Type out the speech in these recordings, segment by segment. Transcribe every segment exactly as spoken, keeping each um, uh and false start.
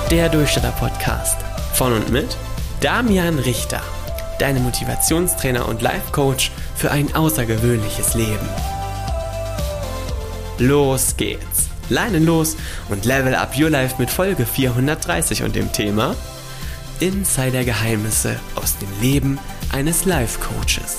Der Durchstarter-Podcast von und mit Damian Richter, deine Motivationstrainer und Life-Coach für ein außergewöhnliches Leben. Los geht's! Leinen los und level up your life mit Folge vierhundertdreißig und dem Thema Insider-Geheimnisse aus dem Leben eines Life-Coaches.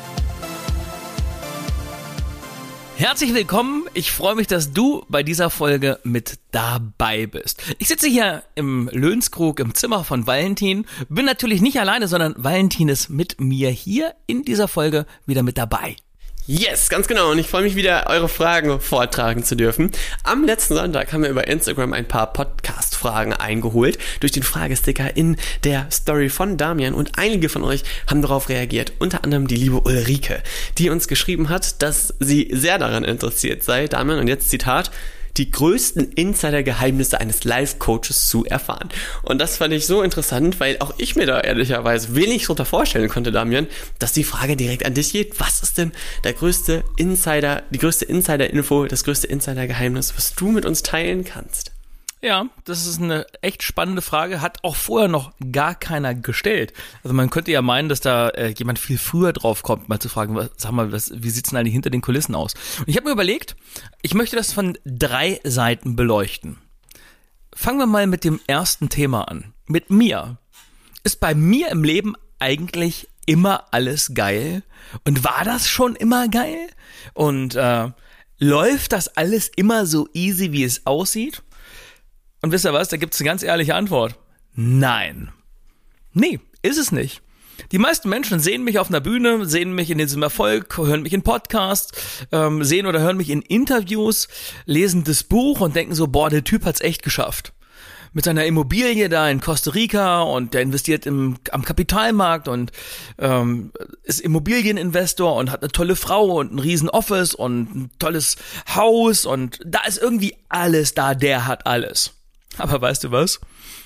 Herzlich willkommen, ich freue mich, dass du bei dieser Folge mit dabei bist. Ich sitze hier im Lönskrug im Zimmer von Valentin, bin natürlich nicht alleine, sondern Valentin ist mit mir hier in dieser Folge wieder mit dabei. Yes, ganz genau, und ich freue mich wieder, eure Fragen vortragen zu dürfen. Am letzten Sonntag haben wir über Instagram ein paar Podcast-Fragen eingeholt, durch den Fragesticker in der Story von Damian, und einige von euch haben darauf reagiert, unter anderem die liebe Ulrike, die uns geschrieben hat, dass sie sehr daran interessiert sei, Damian, und jetzt Zitat, die größten Insider-Geheimnisse eines Life-Coaches zu erfahren. Und das fand ich so interessant, weil auch ich mir da ehrlicherweise wenig darunter vorstellen konnte, Damian, dass die Frage direkt an dich geht. Was ist denn der größte Insider, die größte Insider-Info, das größte Insider-Geheimnis, was du mit uns teilen kannst? Ja, das ist eine echt spannende Frage, hat auch vorher noch gar keiner gestellt. Also man könnte ja meinen, dass da äh, jemand viel früher drauf kommt, mal zu fragen, was, sag mal, was, wie sieht's denn eigentlich hinter den Kulissen aus? Und ich habe mir überlegt, ich möchte das von drei Seiten beleuchten. Fangen wir mal mit dem ersten Thema an. Mit mir. Ist bei mir im Leben eigentlich immer alles geil? Und war das schon immer geil? Und äh, läuft das alles immer so easy, wie es aussieht? Und wisst ihr was, da gibt's eine ganz ehrliche Antwort. Nein. Nee, ist es nicht. Die meisten Menschen sehen mich auf einer Bühne, sehen mich in diesem Erfolg, hören mich in Podcasts, ähm, sehen oder hören mich in Interviews, lesen das Buch und denken so, boah, der Typ hat's echt geschafft. Mit seiner Immobilie da in Costa Rica, und der investiert im, am Kapitalmarkt und ähm, ist Immobilieninvestor und hat eine tolle Frau und ein riesen Office und ein tolles Haus, und da ist irgendwie alles da, der hat alles. Aber weißt du was?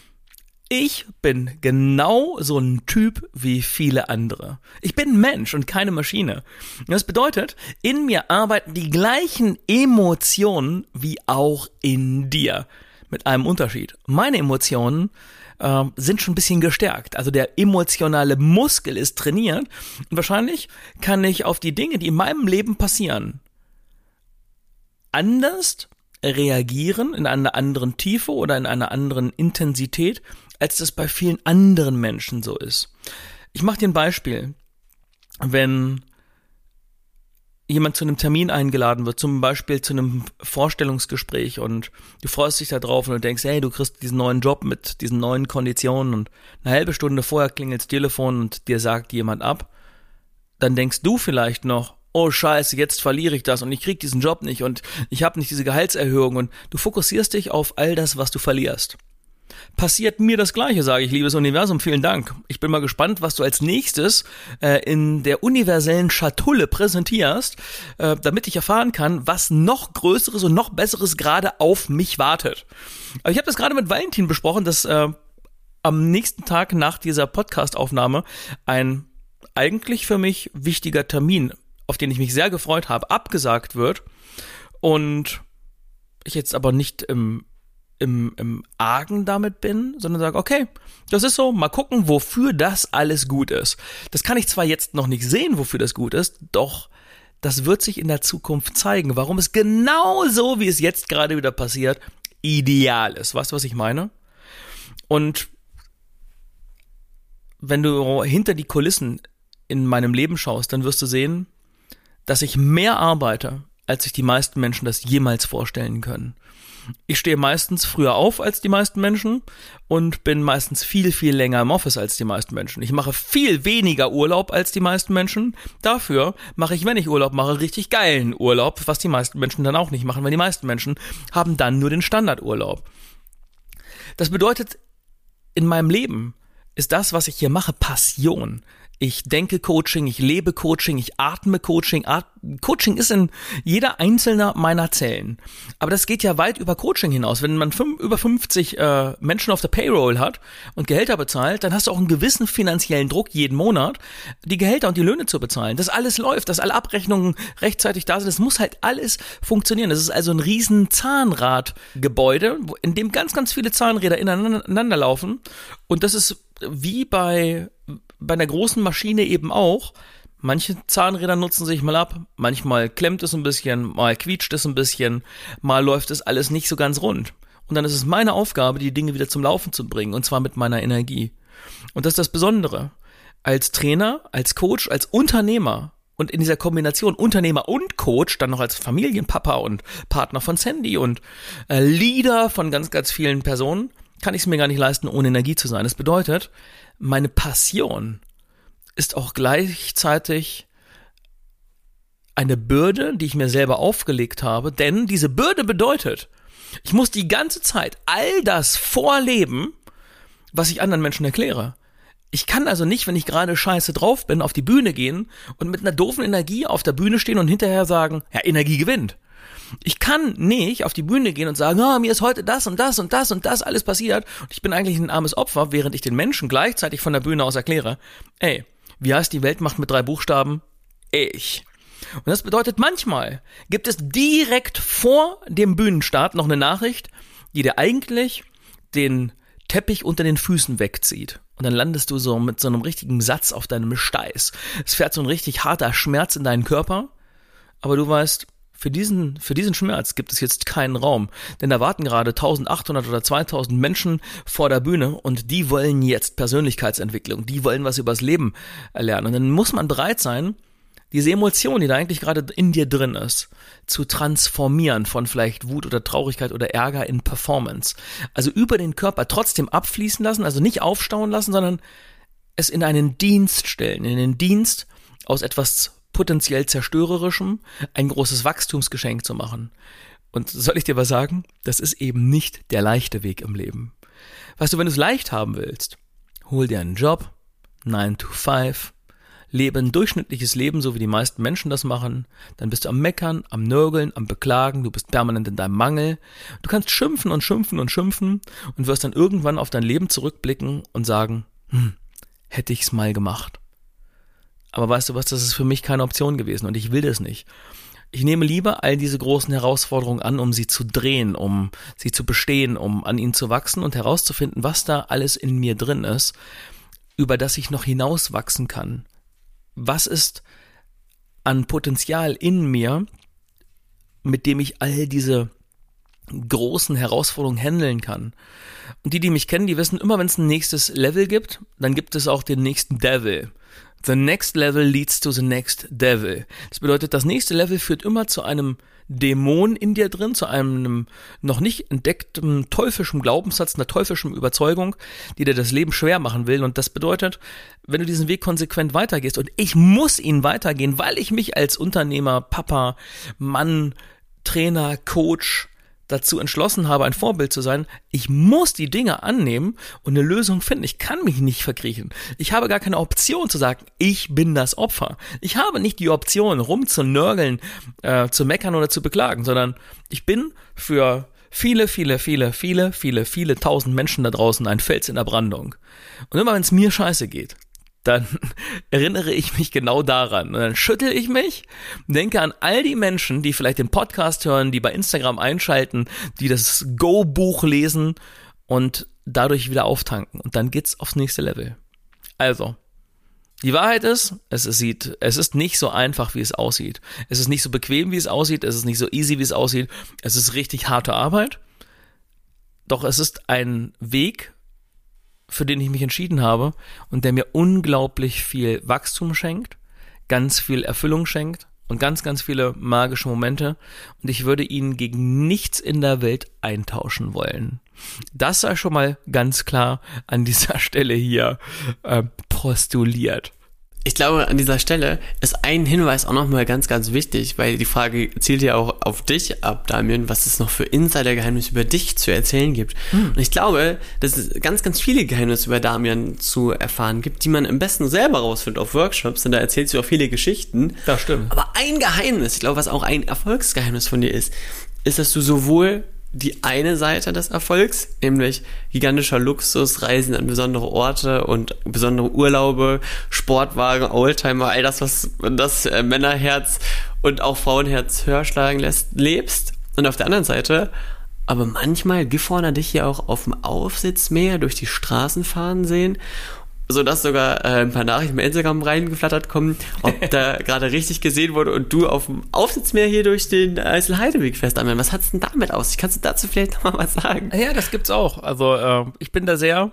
Ich bin genau so ein Typ wie viele andere. Ich bin ein Mensch und keine Maschine. Das bedeutet, in mir arbeiten die gleichen Emotionen wie auch in dir. Mit einem Unterschied. Meine Emotionen äh, sind schon ein bisschen gestärkt. Also der emotionale Muskel ist trainiert. Und wahrscheinlich kann ich auf die Dinge, die in meinem Leben passieren, anders reagieren, in einer anderen Tiefe oder in einer anderen Intensität, als das bei vielen anderen Menschen so ist. Ich mache dir ein Beispiel. Wenn jemand zu einem Termin eingeladen wird, zum Beispiel zu einem Vorstellungsgespräch, und du freust dich da drauf und du denkst, hey, du kriegst diesen neuen Job mit diesen neuen Konditionen, und eine halbe Stunde vorher klingelt das Telefon und dir sagt jemand ab, dann denkst du vielleicht noch, oh scheiße, jetzt verliere ich das und ich krieg diesen Job nicht und ich habe nicht diese Gehaltserhöhung, und du fokussierst dich auf all das, was du verlierst. Passiert mir das Gleiche, sage ich, liebes Universum, vielen Dank. Ich bin mal gespannt, was du als nächstes äh, in der universellen Schatulle präsentierst, äh, damit ich erfahren kann, was noch Größeres und noch Besseres gerade auf mich wartet. Aber ich habe das gerade mit Valentin besprochen, dass äh, am nächsten Tag nach dieser Podcast-Aufnahme ein eigentlich für mich wichtiger Termin, auf den ich mich sehr gefreut habe, abgesagt wird, und ich jetzt aber nicht im, im, im Argen damit bin, sondern sage, okay, das ist so, mal gucken, wofür das alles gut ist. Das kann ich zwar jetzt noch nicht sehen, wofür das gut ist, doch das wird sich in der Zukunft zeigen, warum es genau so, wie es jetzt gerade wieder passiert, ideal ist. Weißt du, was ich meine? Und wenn du hinter die Kulissen in meinem Leben schaust, dann wirst du sehen, dass ich mehr arbeite, als sich die meisten Menschen das jemals vorstellen können. Ich stehe meistens früher auf als die meisten Menschen und bin meistens viel, viel länger im Office als die meisten Menschen. Ich mache viel weniger Urlaub als die meisten Menschen. Dafür mache ich, wenn ich Urlaub mache, richtig geilen Urlaub, was die meisten Menschen dann auch nicht machen, weil die meisten Menschen haben dann nur den Standardurlaub. Das bedeutet, in meinem Leben ist das, was ich hier mache, Passion. Ich denke Coaching, ich lebe Coaching, ich atme Coaching. At- Coaching ist in jeder einzelne meiner Zellen. Aber das geht ja weit über Coaching hinaus. Wenn man fünf, über fünfzig äh, Menschen auf der Payroll hat und Gehälter bezahlt, dann hast du auch einen gewissen finanziellen Druck jeden Monat, die Gehälter und die Löhne zu bezahlen. Dass alles läuft, dass alle Abrechnungen rechtzeitig da sind. Das muss halt alles funktionieren. Das ist also ein riesen Zahnradgebäude, in dem ganz, ganz viele Zahnräder ineinander laufen. Und das ist wie bei bei einer großen Maschine eben auch. Manche Zahnräder nutzen sich mal ab, manchmal klemmt es ein bisschen, mal quietscht es ein bisschen, mal läuft es alles nicht so ganz rund. Und dann ist es meine Aufgabe, die Dinge wieder zum Laufen zu bringen, und zwar mit meiner Energie. Und das ist das Besondere. Als Trainer, als Coach, als Unternehmer und in dieser Kombination Unternehmer und Coach, dann noch als Familienpapa und Partner von Sandy und äh, Leader von ganz, ganz vielen Personen, kann ich es mir gar nicht leisten, ohne Energie zu sein. Das bedeutet, meine Passion ist auch gleichzeitig eine Bürde, die ich mir selber aufgelegt habe, denn diese Bürde bedeutet, ich muss die ganze Zeit all das vorleben, was ich anderen Menschen erkläre. Ich kann also nicht, wenn ich gerade scheiße drauf bin, auf die Bühne gehen und mit einer doofen Energie auf der Bühne stehen und hinterher sagen, ja, Energie gewinnt. Ich kann nicht auf die Bühne gehen und sagen, ah, mir ist heute das und das und das und das alles passiert und ich bin eigentlich ein armes Opfer, während ich den Menschen gleichzeitig von der Bühne aus erkläre, ey, wie heißt die Weltmacht mit drei Buchstaben? Ich. Und das bedeutet, manchmal gibt es direkt vor dem Bühnenstart noch eine Nachricht, die dir eigentlich den Teppich unter den Füßen wegzieht. Und dann landest du so mit so einem richtigen Satz auf deinem Steiß. Es fährt so ein richtig harter Schmerz in deinen Körper, aber du weißt, Für diesen, für diesen Schmerz gibt es jetzt keinen Raum, denn da warten gerade eintausendachthundert oder zweitausend Menschen vor der Bühne und die wollen jetzt Persönlichkeitsentwicklung, die wollen was übers Leben erlernen. Und dann muss man bereit sein, diese Emotion, die da eigentlich gerade in dir drin ist, zu transformieren von vielleicht Wut oder Traurigkeit oder Ärger in Performance. Also über den Körper trotzdem abfließen lassen, also nicht aufstauen lassen, sondern es in einen Dienst stellen, in den Dienst aus etwas potenziell zerstörerischem ein großes Wachstumsgeschenk zu machen. Und soll ich dir was sagen? Das ist eben nicht der leichte Weg im Leben. Weißt du, wenn du es leicht haben willst, hol dir einen Job, nine to five, lebe ein durchschnittliches Leben, so wie die meisten Menschen das machen, dann bist du am Meckern, am Nörgeln, am Beklagen, du bist permanent in deinem Mangel. Du kannst schimpfen und schimpfen und schimpfen und wirst dann irgendwann auf dein Leben zurückblicken und sagen, hm, hätte ich's mal gemacht. Aber weißt du was, das ist für mich keine Option gewesen und ich will das nicht. Ich nehme lieber all diese großen Herausforderungen an, um sie zu drehen, um sie zu bestehen, um an ihnen zu wachsen und herauszufinden, was da alles in mir drin ist, über das ich noch hinauswachsen kann. Was ist an Potenzial in mir, mit dem ich all diese großen Herausforderungen handeln kann. Und die, die mich kennen, die wissen, immer wenn es ein nächstes Level gibt, dann gibt es auch den nächsten Devil. The next level leads to the next devil. Das bedeutet, das nächste Level führt immer zu einem Dämon in dir drin, zu einem noch nicht entdeckten teuflischen Glaubenssatz, einer teuflischen Überzeugung, die dir das Leben schwer machen will. Und das bedeutet, wenn du diesen Weg konsequent weitergehst, und ich muss ihn weitergehen, weil ich mich als Unternehmer, Papa, Mann, Trainer, Coach dazu entschlossen habe, ein Vorbild zu sein, ich muss die Dinge annehmen und eine Lösung finden. Ich kann mich nicht verkriechen. Ich habe gar keine Option zu sagen, ich bin das Opfer. Ich habe nicht die Option, rumzunörgeln, äh, zu meckern oder zu beklagen, sondern ich bin für viele, viele, viele, viele, viele, viele tausend Menschen da draußen ein Fels in der Brandung. Und immer wenn es mir scheiße geht, dann erinnere ich mich genau daran. Und dann schüttel ich mich, denke an all die Menschen, die vielleicht den Podcast hören, die bei Instagram einschalten, die das Go-Buch lesen und dadurch wieder auftanken. Und dann geht's aufs nächste Level. Also, die Wahrheit ist, es ist, sieht, es ist nicht so einfach, wie es aussieht. Es ist nicht so bequem, wie es aussieht. Es ist nicht so easy, wie es aussieht. Es ist richtig harte Arbeit. Doch es ist ein Weg, für den ich mich entschieden habe und der mir unglaublich viel Wachstum schenkt, ganz viel Erfüllung schenkt und ganz, ganz viele magische Momente und ich würde ihn gegen nichts in der Welt eintauschen wollen. Das sei schon mal ganz klar an dieser Stelle hier äh, postuliert. Ich glaube, an dieser Stelle ist ein Hinweis auch nochmal ganz, ganz wichtig, weil die Frage zielt ja auch auf dich ab, Damian, was es noch für Insider-Geheimnisse über dich zu erzählen gibt. Hm. Und ich glaube, dass es ganz, ganz viele Geheimnisse über Damian zu erfahren gibt, die man am besten selber rausfindet auf Workshops, und da erzählst du auch viele Geschichten. Das stimmt. Aber ein Geheimnis, ich glaube, was auch ein Erfolgsgeheimnis von dir ist, ist, dass du sowohl die eine Seite des Erfolgs, nämlich gigantischer Luxus, Reisen an besondere Orte und besondere Urlaube, Sportwagen, Oldtimer, all das, was das äh, Männerherz und auch Frauenherz höher schlagen lässt, lebst. Und auf der anderen Seite aber manchmal Gifhorner dich hier auch auf dem Aufsitzmäher durch die Straßen fahren sehen, sodass sogar äh, ein paar Nachrichten bei Instagram reingeflattert kommen, ob da gerade richtig gesehen wurde und du auf dem Aufsitzmeer hier durch den Eiselheideweg fährst. Was hat's denn damit aus? Kannst du dazu vielleicht nochmal was sagen? Ja, das gibt's auch. Also äh, ich bin da sehr,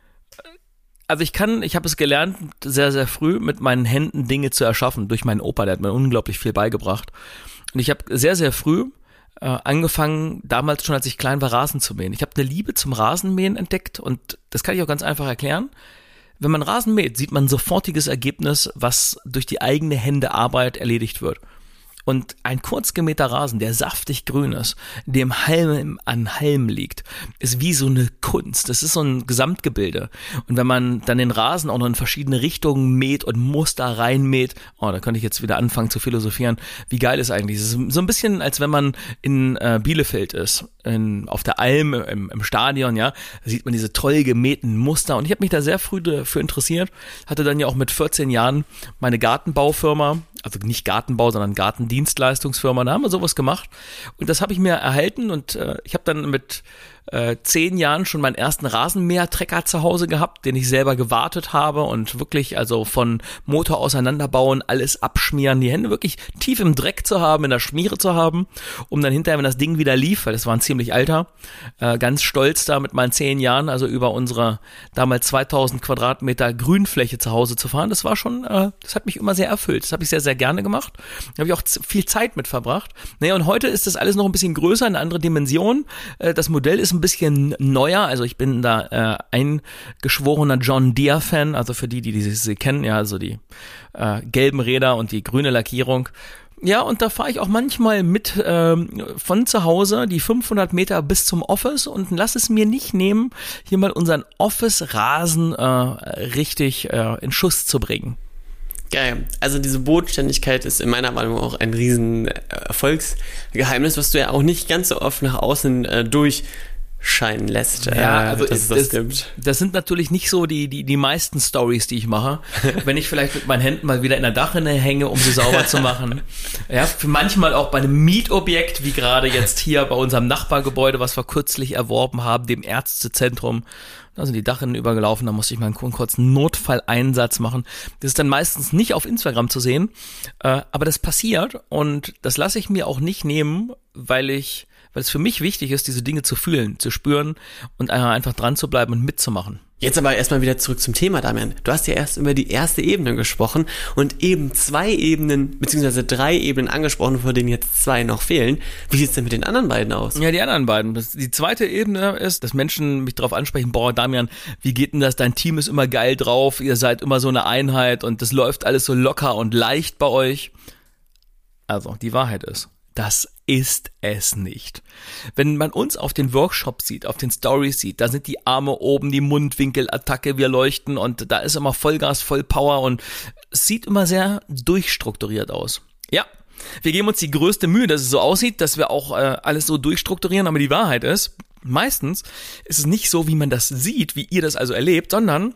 also ich kann, ich habe es gelernt, sehr, sehr früh mit meinen Händen Dinge zu erschaffen. Durch meinen Opa, der hat mir unglaublich viel beigebracht. Und ich habe sehr, sehr früh äh, angefangen, damals schon, als ich klein war, Rasen zu mähen. Ich habe eine Liebe zum Rasenmähen entdeckt und das kann ich auch ganz einfach erklären. Wenn man Rasen mäht, sieht man ein sofortiges Ergebnis, was durch die eigene Hände Arbeit erledigt wird. Und ein kurz gemähter Rasen, der saftig grün ist, dem Halm an Halm liegt, ist wie so eine Kunst. Das ist so ein Gesamtgebilde. Und wenn man dann den Rasen auch noch in verschiedene Richtungen mäht und Muster reinmäht, oh, da könnte ich jetzt wieder anfangen zu philosophieren. Wie geil ist eigentlich? Es ist so ein bisschen, als wenn man in äh, Bielefeld ist, in, auf der Alm, im, im Stadion, ja, da sieht man diese toll gemähten Muster. Und ich habe mich da sehr früh dafür interessiert, hatte dann ja auch mit vierzehn Jahren meine Gartenbaufirma, also nicht Gartenbau, sondern Gartendienstleistungsfirma, da haben wir sowas gemacht und das habe ich mir erhalten und äh, ich habe dann mit äh, zehn Jahren schon meinen ersten Rasenmäher-Trecker zu Hause gehabt, den ich selber gewartet habe und wirklich also von Motor auseinanderbauen, alles abschmieren, die Hände wirklich tief im Dreck zu haben, in der Schmiere zu haben, um dann hinterher, wenn das Ding wieder lief, weil das war ein ziemlich alter, äh, ganz stolz da mit meinen zehn Jahren, also über unsere damals zweitausend Quadratmeter Grünfläche zu Hause zu fahren, das war schon, äh, das hat mich immer sehr erfüllt, das habe ich sehr, sehr gerne gemacht, da habe ich auch z- viel Zeit mit verbracht. Naja, und heute ist das alles noch ein bisschen größer, eine andere Dimension, äh, das Modell ist ein bisschen neuer, also ich bin da äh, eingeschworener John Deere-Fan, also für die, die, die sie kennen, ja, also die äh, gelben Räder und die grüne Lackierung. Ja, und da fahre ich auch manchmal mit ähm, von zu Hause die fünfhundert Meter bis zum Office und lass es mir nicht nehmen, hier mal unseren Office-Rasen äh, richtig äh, in Schuss zu bringen. Geil. Also diese Bodenständigkeit ist in meiner Meinung auch ein riesen Erfolgsgeheimnis, was du ja auch nicht ganz so oft nach außen äh, durchscheinen lässt. Ja, also dass es das, das gibt. Das sind natürlich nicht so die die die meisten Stories, die ich mache. Wenn ich vielleicht mit meinen Händen mal wieder in der Dachrinne hänge, um sie sauber zu machen. Ja, für manchmal auch bei einem Mietobjekt, wie gerade jetzt hier bei unserem Nachbargebäude, was wir kürzlich erworben haben, dem Ärztezentrum. Da sind die Dachinnen übergelaufen, da musste ich mal einen kurzen Notfalleinsatz machen. Das ist dann meistens nicht auf Instagram zu sehen, äh, aber das passiert und das lasse ich mir auch nicht nehmen, weil ich, weil es für mich wichtig ist, diese Dinge zu fühlen, zu spüren und einfach dran zu bleiben und mitzumachen. Jetzt aber erstmal wieder zurück zum Thema, Damian. Du hast ja erst über die erste Ebene gesprochen und eben zwei Ebenen, beziehungsweise drei Ebenen angesprochen, von denen jetzt zwei noch fehlen. Wie sieht's denn mit den anderen beiden aus? Ja, die anderen beiden. Das, die zweite Ebene ist, dass Menschen mich darauf ansprechen, boah, Damian, wie geht denn das? Dein Team ist immer geil drauf, ihr seid immer so eine Einheit und das läuft alles so locker und leicht bei euch. Also, die Wahrheit ist, das ist es nicht. Wenn man uns auf den Workshops sieht, auf den Stories sieht, da sind die Arme oben, die Mundwinkelattacke, wir leuchten und da ist immer Vollgas, voll Power und es sieht immer sehr durchstrukturiert aus. Ja, wir geben uns die größte Mühe, dass es so aussieht, dass wir auch äh, alles so durchstrukturieren, aber die Wahrheit ist, meistens ist es nicht so, wie man das sieht, wie ihr das also erlebt, sondern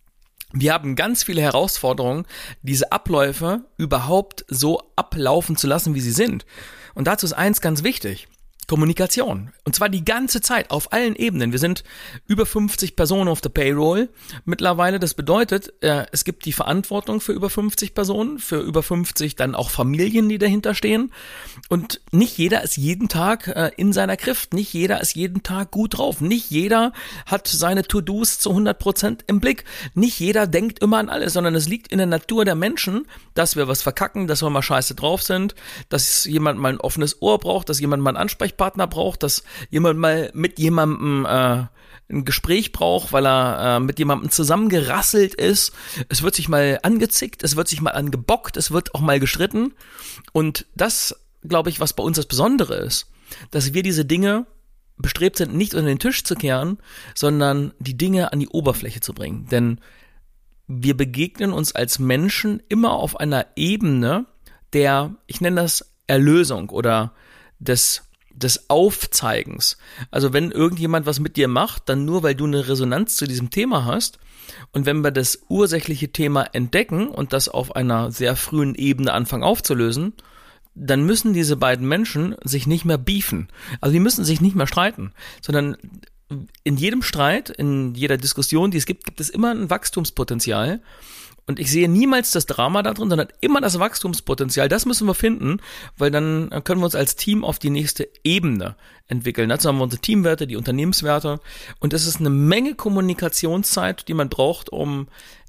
wir haben ganz viele Herausforderungen, diese Abläufe überhaupt so ablaufen zu lassen, wie sie sind. Und dazu ist eins ganz wichtig. Kommunikation. Und zwar die ganze Zeit, auf allen Ebenen. Wir sind über fünfzig Personen auf der Payroll mittlerweile. Das bedeutet, äh, es gibt die Verantwortung für über fünfzig Personen, für über fünfzig dann auch Familien, die dahinter stehen. Und nicht jeder ist jeden Tag äh, in seiner Grift. Nicht jeder ist jeden Tag gut drauf. Nicht jeder hat seine To-Dos zu hundert Prozent im Blick. Nicht jeder denkt immer an alles, sondern es liegt in der Natur der Menschen, dass wir was verkacken, dass wir mal scheiße drauf sind, dass jemand mal ein offenes Ohr braucht, dass jemand mal einen Ansprechpartner Ansprechpartner braucht, dass jemand mal mit jemandem äh, ein Gespräch braucht, weil er äh, mit jemandem zusammengerasselt ist. Es wird sich mal angezickt, es wird sich mal angebockt, es wird auch mal gestritten. Und das, glaube ich, was bei uns das Besondere ist, dass wir diese Dinge bestrebt sind, nicht unter den Tisch zu kehren, sondern die Dinge an die Oberfläche zu bringen. Denn wir begegnen uns als Menschen immer auf einer Ebene der, ich nenne das Erlösung oder des, des Aufzeigens. Also wenn irgendjemand was mit dir macht, dann nur, weil du eine Resonanz zu diesem Thema hast. Und wenn wir das ursächliche Thema entdecken und das auf einer sehr frühen Ebene anfangen aufzulösen, dann müssen diese beiden Menschen sich nicht mehr beefen. Also die müssen sich nicht mehr streiten, sondern in jedem Streit, in jeder Diskussion, die es gibt, gibt es immer ein Wachstumspotenzial. Und ich sehe niemals das Drama da drin, sondern immer das Wachstumspotenzial. Das müssen wir finden, weil dann können wir uns als Team auf die nächste Ebene entwickeln. Dazu haben wir unsere Teamwerte, die Unternehmenswerte. Und es ist eine Menge Kommunikationszeit, die man braucht, um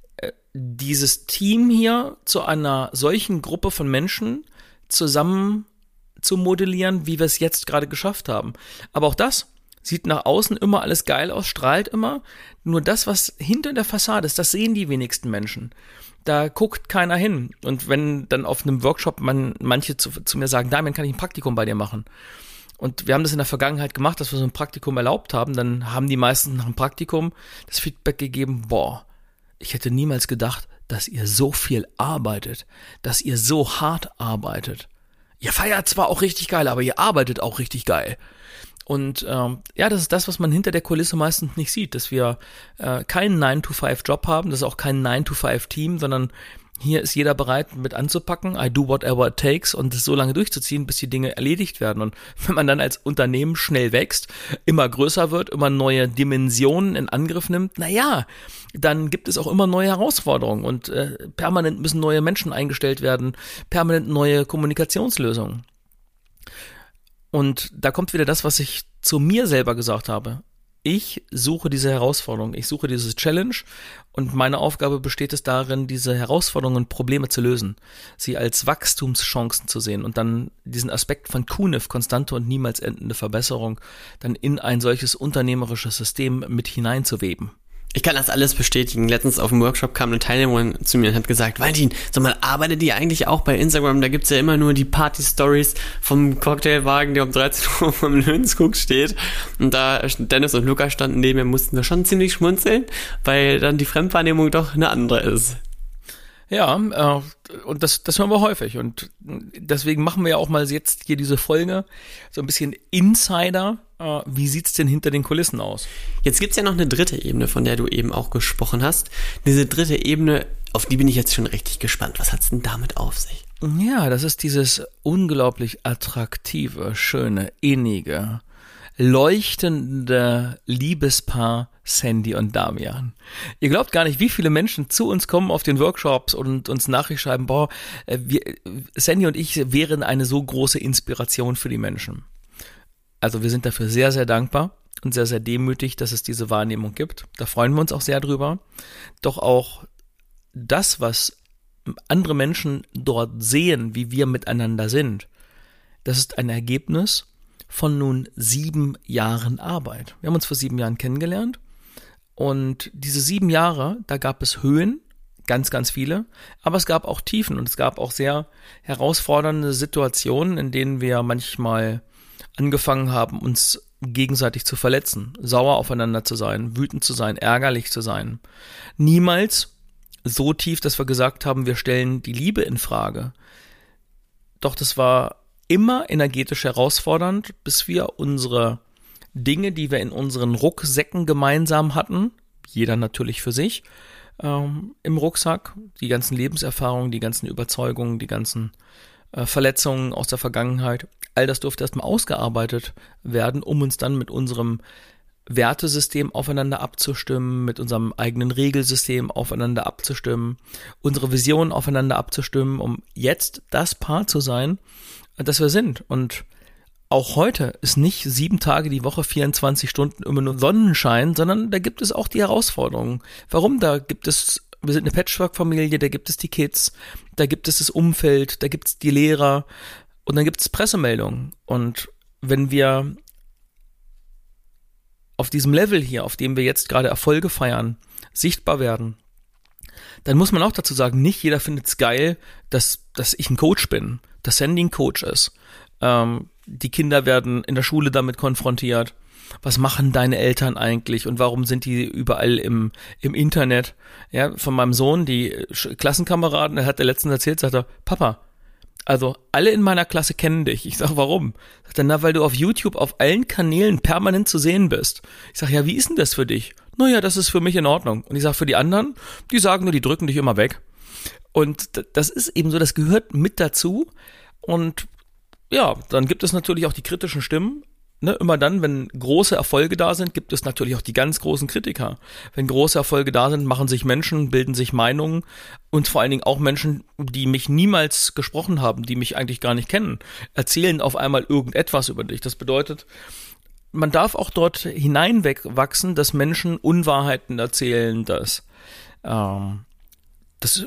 dieses Team hier zu einer solchen Gruppe von Menschen zusammen zu modellieren, wie wir es jetzt gerade geschafft haben. Aber auch das sieht nach außen immer alles geil aus, strahlt immer. Nur das, was hinter der Fassade ist, das sehen die wenigsten Menschen. Da guckt keiner hin. Und wenn dann auf einem Workshop man manche zu, zu mir sagen, Damian, kann ich ein Praktikum bei dir machen? Und wir haben das in der Vergangenheit gemacht, dass wir so ein Praktikum erlaubt haben. Dann haben die meisten nach dem Praktikum das Feedback gegeben, boah, ich hätte niemals gedacht, dass ihr so viel arbeitet, dass ihr so hart arbeitet. Ihr feiert zwar auch richtig geil, aber ihr arbeitet auch richtig geil. Und ähm, ja, das ist das, was man hinter der Kulisse meistens nicht sieht, dass wir äh, keinen nine to five Job haben, das ist auch kein nine to five Team, sondern hier ist jeder bereit, mit anzupacken, I do whatever it takes und das so lange durchzuziehen, bis die Dinge erledigt werden. Und wenn man dann als Unternehmen schnell wächst, immer größer wird, immer neue Dimensionen in Angriff nimmt, na ja, dann gibt es auch immer neue Herausforderungen und äh, permanent müssen neue Menschen eingestellt werden, permanent neue Kommunikationslösungen. Und da kommt wieder das, was ich zu mir selber gesagt habe. Ich suche diese Herausforderung, ich suche diese Challenge und meine Aufgabe besteht es darin, diese Herausforderungen und Probleme zu lösen, sie als Wachstumschancen zu sehen und dann diesen Aspekt von Q N I F, konstante und niemals endende Verbesserung, dann in ein solches unternehmerisches System mit hineinzuweben. Ich kann das alles bestätigen. Letztens auf dem Workshop kam eine Teilnehmerin zu mir und hat gesagt, Valentin, sag mal, arbeitet ihr eigentlich auch bei Instagram? Da gibt's ja immer nur die Party-Stories vom Cocktailwagen, der um dreizehn Uhr vom Löwenskog steht. Und da Dennis und Luca standen neben mir, mussten wir schon ziemlich schmunzeln, weil dann die Fremdwahrnehmung doch eine andere ist. Ja, äh, und das, das hören wir häufig und deswegen machen wir ja auch mal jetzt hier diese Folge so ein bisschen Insider. Äh, wie sieht's denn hinter den Kulissen aus? Jetzt gibt's ja noch eine dritte Ebene, von der du eben auch gesprochen hast. Diese dritte Ebene, auf die bin ich jetzt schon richtig gespannt. Was hat's denn damit auf sich? Ja, das ist dieses unglaublich attraktive, schöne, innige, leuchtende Liebespaar Sandy und Damian. Ihr glaubt gar nicht, wie viele Menschen zu uns kommen auf den Workshops und uns Nachricht schreiben, boah, wir, Sandy und ich wären eine so große Inspiration für die Menschen. Also wir sind dafür sehr, sehr dankbar und sehr, sehr demütig, dass es diese Wahrnehmung gibt. Da freuen wir uns auch sehr drüber. Doch auch das, was andere Menschen dort sehen, wie wir miteinander sind, das ist ein Ergebnis von nun sieben Jahren Arbeit. Wir haben uns vor sieben Jahren kennengelernt und diese sieben Jahre, da gab es Höhen, ganz, ganz viele, aber es gab auch Tiefen und es gab auch sehr herausfordernde Situationen, in denen wir manchmal angefangen haben, uns gegenseitig zu verletzen, sauer aufeinander zu sein, wütend zu sein, ärgerlich zu sein. Niemals so tief, dass wir gesagt haben, wir stellen die Liebe in Frage. Doch das war immer energetisch herausfordernd, bis wir unsere Dinge, die wir in unseren Rucksäcken gemeinsam hatten, jeder natürlich für sich, ähm, im Rucksack, die ganzen Lebenserfahrungen, die ganzen Überzeugungen, die ganzen äh, Verletzungen aus der Vergangenheit, all das durfte erstmal ausgearbeitet werden, um uns dann mit unserem Wertesystem aufeinander abzustimmen, mit unserem eigenen Regelsystem aufeinander abzustimmen, unsere Vision aufeinander abzustimmen, um jetzt das Paar zu sein, das wir sind. Und auch heute ist nicht sieben Tage die Woche, vierundzwanzig Stunden immer nur Sonnenschein, sondern da gibt es auch die Herausforderungen. Warum? Da gibt es, wir sind eine Patchwork-Familie, da gibt es die Kids, da gibt es das Umfeld, da gibt es die Lehrer und dann gibt es Pressemeldungen. Und wenn wir auf diesem Level hier, auf dem wir jetzt gerade Erfolge feiern, sichtbar werden, dann muss man auch dazu sagen, nicht jeder findet es geil, dass, dass ich ein Coach bin, dass Sandy ein Coach ist. Ähm, die Kinder werden in der Schule damit konfrontiert. Was machen deine Eltern eigentlich und warum sind die überall im, im Internet? Ja, von meinem Sohn, die Klassenkameraden, er hat der letztens erzählt, sagt er, Papa, also alle in meiner Klasse kennen dich. Ich sag, warum? Sagt er, na, weil du auf YouTube auf allen Kanälen permanent zu sehen bist. Ich sag, ja, wie ist denn das für dich? Naja, das ist für mich in Ordnung. Und ich sag, für die anderen, die sagen nur, die drücken dich immer weg. Und das ist eben so, das gehört mit dazu. Und ja, dann gibt es natürlich auch die kritischen Stimmen. Ne, immer dann, wenn große Erfolge da sind, gibt es natürlich auch die ganz großen Kritiker. Wenn große Erfolge da sind, machen sich Menschen, bilden sich Meinungen und vor allen Dingen auch Menschen, die mich niemals gesprochen haben, die mich eigentlich gar nicht kennen, erzählen auf einmal irgendetwas über dich. Das bedeutet, man darf auch dort hineinwachsen, dass Menschen Unwahrheiten erzählen, dass ähm, das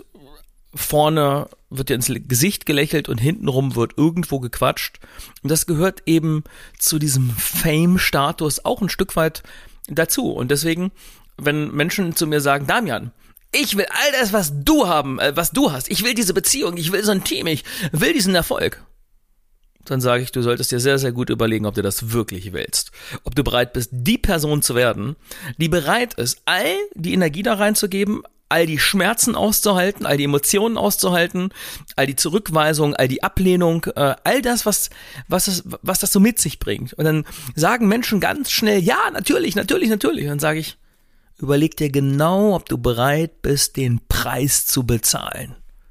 vorne wird dir ins Gesicht gelächelt und hintenrum wird irgendwo gequatscht. Und das gehört eben zu diesem Fame-Status auch ein Stück weit dazu. Und deswegen, wenn Menschen zu mir sagen, Damian, ich will all das, was du haben, äh, was du hast, ich will diese Beziehung, ich will so ein Team, ich will diesen Erfolg, dann sage ich, du solltest dir sehr, sehr gut überlegen, ob du das wirklich willst. Ob du bereit bist, die Person zu werden, die bereit ist, all die Energie da reinzugeben, all die Schmerzen auszuhalten, all die Emotionen auszuhalten, all die Zurückweisung, all die Ablehnung, äh, all das, was, was, es, was das so mit sich bringt. Und dann sagen Menschen ganz schnell, ja, natürlich, natürlich, natürlich. Und dann sage ich, überleg dir genau, ob du bereit bist, den Preis zu bezahlen.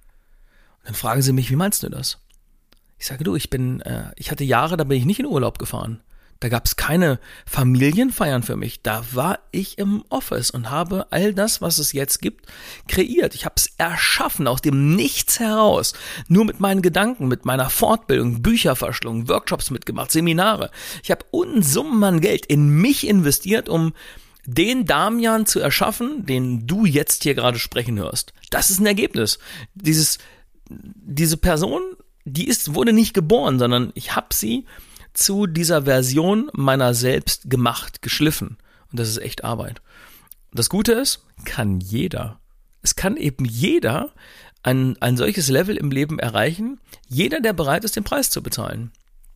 Und dann fragen sie mich, wie meinst du das? Ich sage, du, ich bin, äh, ich hatte Jahre, da bin ich nicht in Urlaub gefahren. Da gab es keine Familienfeiern für mich. Da war ich im Office und habe all das, was es jetzt gibt, kreiert. Ich habe es erschaffen aus dem Nichts heraus. Nur mit meinen Gedanken, mit meiner Fortbildung, Bücherverschlungen, Workshops mitgemacht, Seminare. Ich habe Unsummen an Geld in mich investiert, um den Damian zu erschaffen, den du jetzt hier gerade sprechen hörst. Das ist ein Ergebnis. Dieses, diese Person, die ist, wurde nicht geboren, sondern ich habe sie zu dieser Version meiner selbst gemacht, geschliffen. Und das ist echt Arbeit. Und das Gute ist, kann jeder. Es kann eben jeder ein, ein solches Level im Leben erreichen. Jeder, der bereit ist, den Preis zu bezahlen.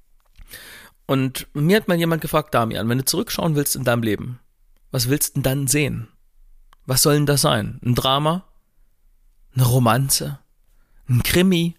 Und mir hat mal jemand gefragt, Damian, wenn du zurückschauen willst in deinem Leben, was willst du denn dann sehen? Was soll denn das sein? Ein Drama? Eine Romanze? Ein Krimi?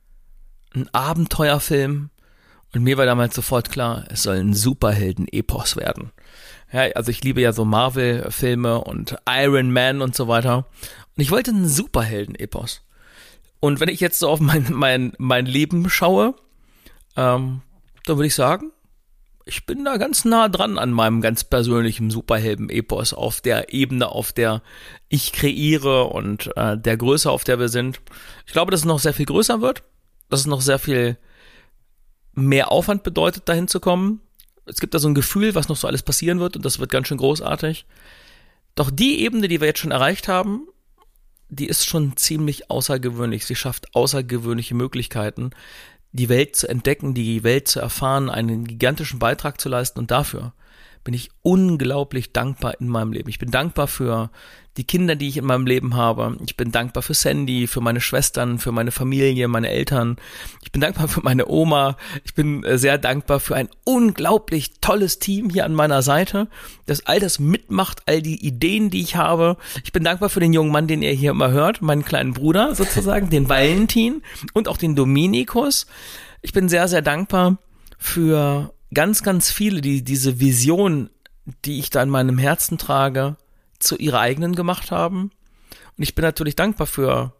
Ein Abenteuerfilm? Und mir war damals sofort klar, es soll ein Superhelden-Epos werden. Ja, also ich liebe ja so Marvel-Filme und Iron Man und so weiter. Und ich wollte einen Superhelden-Epos. Und wenn ich jetzt so auf mein, mein, mein Leben schaue, ähm, dann würde ich sagen, ich bin da ganz nah dran an meinem ganz persönlichen Superhelden-Epos auf der Ebene, auf der ich kreiere und äh, der Größe, auf der wir sind. Ich glaube, dass es noch sehr viel größer wird, dass es noch sehr viel mehr Aufwand bedeutet, dahin zu kommen. Es gibt da so ein Gefühl, was noch so alles passieren wird und das wird ganz schön großartig. Doch die Ebene, die wir jetzt schon erreicht haben, die ist schon ziemlich außergewöhnlich. Sie schafft außergewöhnliche Möglichkeiten, die Welt zu entdecken, die Welt zu erfahren, einen gigantischen Beitrag zu leisten und dafür bin ich unglaublich dankbar in meinem Leben. Ich bin dankbar für die Kinder, die ich in meinem Leben habe. Ich bin dankbar für Sandy, für meine Schwestern, für meine Familie, meine Eltern. Ich bin dankbar für meine Oma. Ich bin sehr dankbar für ein unglaublich tolles Team hier an meiner Seite, das all das mitmacht, all die Ideen, die ich habe. Ich bin dankbar für den jungen Mann, den ihr hier immer hört, meinen kleinen Bruder sozusagen, den Valentin und auch den Dominikus. Ich bin sehr, sehr dankbar für ganz, ganz viele, die diese Vision, die ich da in meinem Herzen trage, zu ihrer eigenen gemacht haben. Und ich bin natürlich dankbar für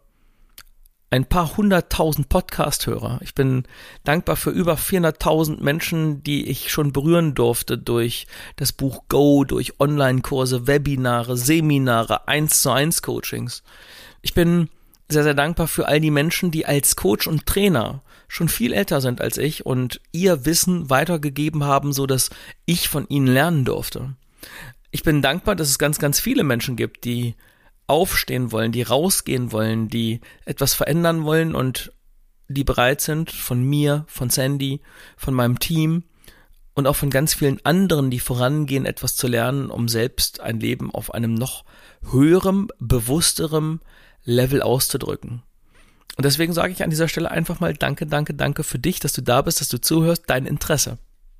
ein paar hunderttausend Podcast-Hörer. Ich bin dankbar für über vierhunderttausend Menschen, die ich schon berühren durfte durch das Buch Go, durch Online-Kurse, Webinare, Seminare, eins zu eins Coachings. Ich bin sehr, sehr dankbar für all die Menschen, die als Coach und Trainer schon viel älter sind als ich und ihr Wissen weitergegeben haben, so dass ich von ihnen lernen durfte. Ich bin dankbar, dass es ganz, ganz viele Menschen gibt, die aufstehen wollen, die rausgehen wollen, die etwas verändern wollen und die bereit sind, von mir, von Sandy, von meinem Team und auch von ganz vielen anderen, die vorangehen, etwas zu lernen, um selbst ein Leben auf einem noch höherem, bewussterem Level auszudrücken. Und deswegen sage ich an dieser Stelle einfach mal danke, danke, danke für dich, dass du da bist, dass du zuhörst, dein Interesse.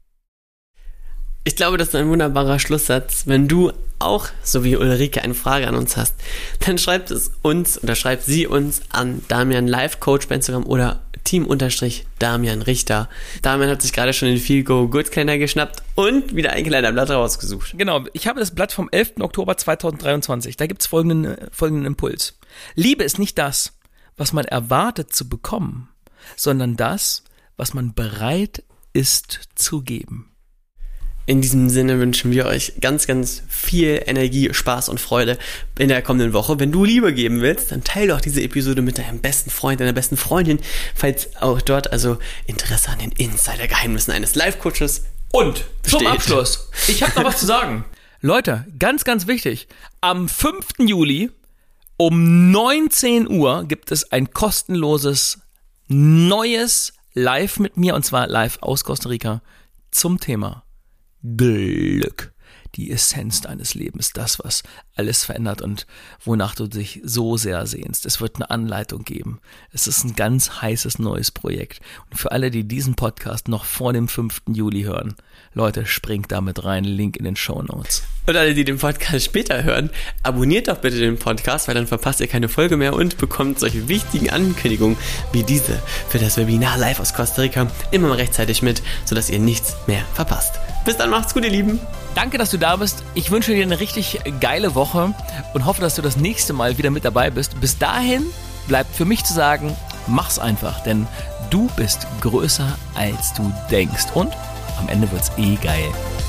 Ich glaube, das ist ein wunderbarer Schlusssatz. Wenn du auch, so wie Ulrike, eine Frage an uns hast, dann schreibt es uns oder schreibt sie uns an Damian Life Coach bei Instagram oder Team-Damian Richter. Damian hat sich gerade schon den Feel Go Good Kalender geschnappt und wieder ein Kalenderblatt rausgesucht. Genau, ich habe das Blatt vom elften Oktober zweitausenddreiundzwanzig. Da gibt es folgenden, folgenden Impuls. Liebe ist nicht das, was man erwartet zu bekommen, sondern das, was man bereit ist zu geben. In diesem Sinne wünschen wir euch ganz, ganz viel Energie, Spaß und Freude in der kommenden Woche. Wenn du Liebe geben willst, dann teile doch diese Episode mit deinem besten Freund, deiner besten Freundin, falls auch dort also Interesse an den Insider-Geheimnissen eines Life-Coaches und besteht. Zum Abschluss, ich habe noch was zu sagen. Leute, ganz, ganz wichtig, am fünften Juli um neunzehn Uhr gibt es ein kostenloses, neues Live mit mir, und zwar live aus Costa Rica, zum Thema Glück, die Essenz deines Lebens, das, was alles verändert und wonach du dich so sehr sehnst. Es wird eine Anleitung geben. Es ist ein ganz heißes neues Projekt. Und für alle, die diesen Podcast noch vor dem fünften Juli hören, Leute, springt damit rein, Link in den Shownotes. Und alle, die den Podcast später hören, abonniert doch bitte den Podcast, weil dann verpasst ihr keine Folge mehr und bekommt solche wichtigen Ankündigungen wie diese für das Webinar live aus Costa Rica immer mal rechtzeitig mit, sodass ihr nichts mehr verpasst. Bis dann, macht's gut, ihr Lieben. Danke, dass du da bist. Ich wünsche dir eine richtig geile Woche und hoffe, dass du das nächste Mal wieder mit dabei bist. Bis dahin bleibt für mich zu sagen, mach's einfach, denn du bist größer, als du denkst. Und am Ende wird's eh geil.